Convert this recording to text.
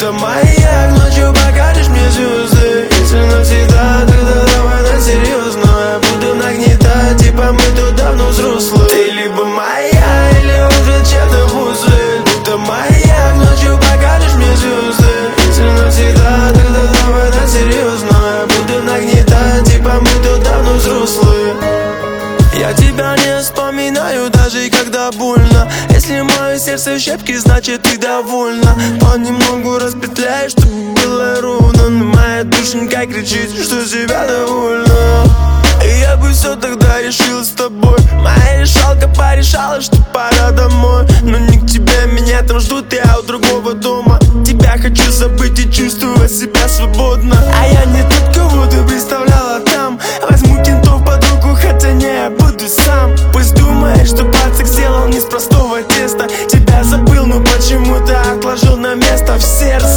будто маяк. Ночью покажешь мне звезды. Если навсегда, тогда давай на серьезно. Я буду нагнетать, типа мы тут давно взрослые. Ты либо моя, или уже чья-то пузырь. Будто маяк, ночью покажешь мне звезды. Если навсегда, тогда давай на серьезно. Я буду нагнетать, типа мы тут давно взрослые. Я тебя не вспоминаю, даже когда больно. Если мое сердце в щепки, значит ты довольна. Понемногу распетляешь, чтобы было ровно. Но моя душенька кричит, что себя довольна. И я бы все тогда решил с тобой. Моя решалка порешала, что пора домой. Но не к тебе, меня там ждут, я у другого дома. Тебя хочу забыть и чувствовать себя свободно. А я не тот, кого ты представляла там. Возьму кентов под руку, хотя не, я буду сам. Пусть думаешь, что пацак сделал не с простого теста. Тебя забыл, но почему-то отложил на место в сердце.